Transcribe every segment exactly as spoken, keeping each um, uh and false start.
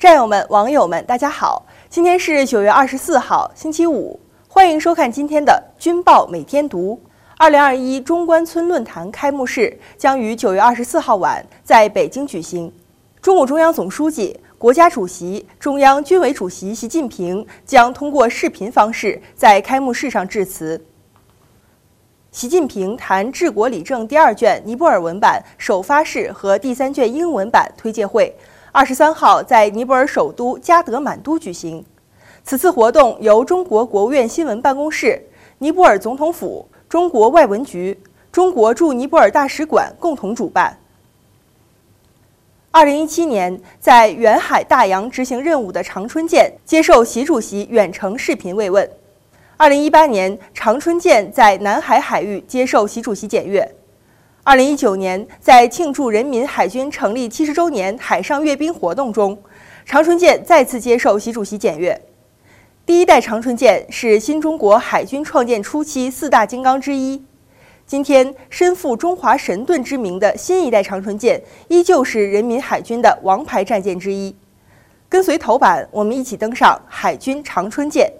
战友们、网友们，大家好！今天是九月二十四号，星期五，欢迎收看今天的《军报每天读》。二零二一中关村论坛开幕式将于九月二十四号晚在北京举行。中共中央总书记、国家主席、中央军委主席习近平将通过视频方式在开幕式上致辞。习近平谈《治国理政》第二卷尼泊尔文版首发式和第三卷英文版推介会，二十三号在尼泊尔首都加德满都举行。此次活动由中国国务院新闻办公室、尼泊尔总统府、中国外文局、中国驻尼泊尔大使馆共同主办。二零一七年，在远海大洋执行任务的长春舰接受习主席远程视频慰问。二零一八年，长春舰在南海海域接受习主席检阅。二零一九年，在庆祝人民海军成立七十周年海上阅兵活动中，长春舰再次接受习主席检阅。第一代长春舰是新中国海军创建初期四大金刚之一。今天，身负中华神盾之名的新一代长春舰依旧是人民海军的王牌战舰之一。跟随头版，我们一起登上海军长春舰。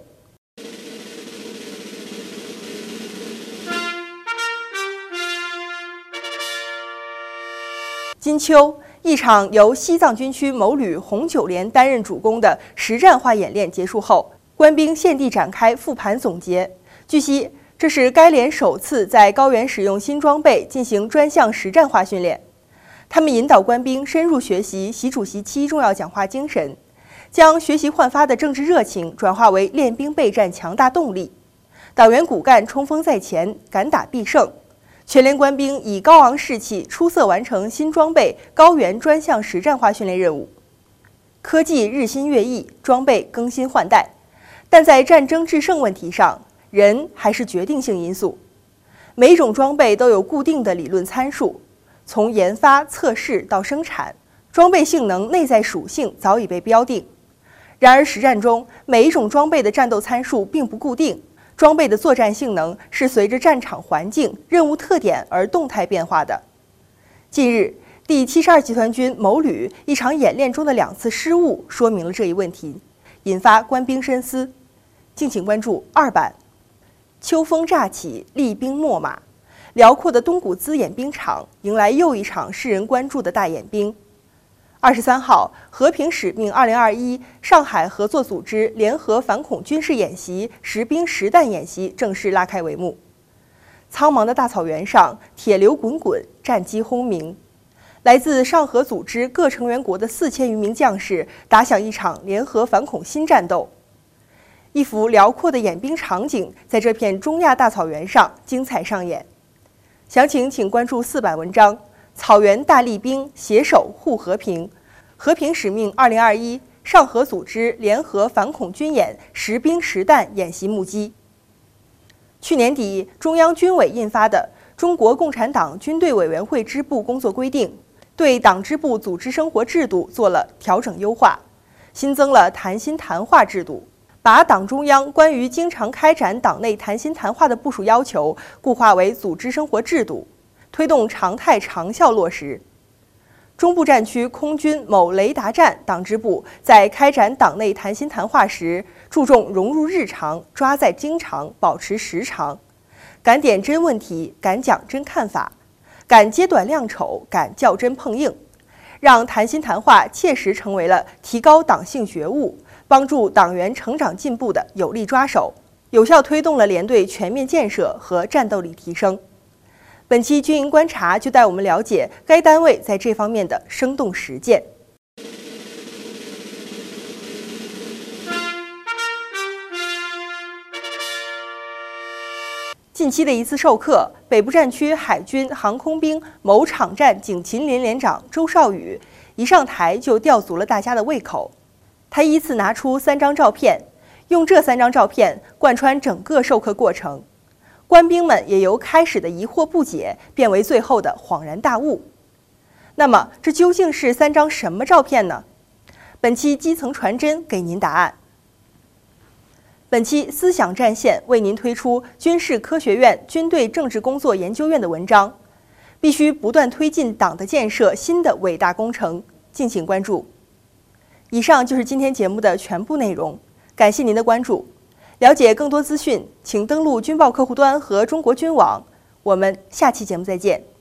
金秋，一场由西藏军区某旅红九连担任主攻的实战化演练结束后，官兵现地展开复盘总结。据悉，这是该连首次在高原使用新装备进行专项实战化训练。他们引导官兵深入学习习主席七重要讲话精神，将学习焕发的政治热情转化为练兵备战强大动力。党员骨干冲锋在前，敢打必胜。全连官兵以高昂士气出色完成新装备高原专项实战化训练任务。科技日新月异，装备更新换代，但在战争制胜问题上，人还是决定性因素。每种装备都有固定的理论参数，从研发、测试到生产，装备性能内在属性早已被标定。然而实战中，每一种装备的战斗参数并不固定。装备的作战性能是随着战场环境、任务特点而动态变化的。近日，第七十二集团军某旅一场演练中的两次失误，说明了这一问题，引发官兵深思。敬请关注二版。秋风乍起，厉兵秣马，辽阔的东古兹演兵场迎来又一场世人关注的大演兵。二十三号，和平使命二零二一上海合作组织联合反恐军事演习实兵实弹演习正式拉开帷幕。苍茫的大草原上，铁流滚滚，战机轰鸣，来自上合组织各成员国的四千余名将士打响一场联合反恐新战斗。一幅辽阔的演兵场景在这片中亚大草原上精彩上演。详情请关注四版文章。草原大立兵，携手护和平。和平使命二零二一上合组织联合反恐军演实兵实弹演习目击。去年底，中央军委印发的《中国共产党军队委员会支部工作规定》对党支部组织生活制度做了调整优化，新增了谈心谈话制度，把党中央关于经常开展党内谈心谈话的部署要求固化为组织生活制度。推动常态长效落实。中部战区空军某雷达站党支部在开展党内谈心谈话时，注重融入日常，抓在经常，保持时长，敢点真问题，敢讲真看法，敢揭短亮丑，敢较真碰硬，让谈心谈话切实成为了提高党性觉悟、帮助党员成长进步的有力抓手，有效推动了连队全面建设和战斗力提升。本期军营观察就带我们了解该单位在这方面的生动实践。近期的一次授课，北部战区海军航空兵某场站警勤连连长周少宇一上台就吊足了大家的胃口。他依次拿出三张照片，用这三张照片贯穿整个授课过程。官兵们也由开始的疑惑不解变为最后的恍然大悟。那么，这究竟是三张什么照片呢？本期基层传真给您答案。本期思想战线为您推出军事科学院军队政治工作研究院的文章，必须不断推进党的建设新的伟大工程，敬请关注。 以上就是今天节目的全部内容，感谢您的关注。了解更多资讯，请登录军报客户端和中国军网。我们下期节目再见。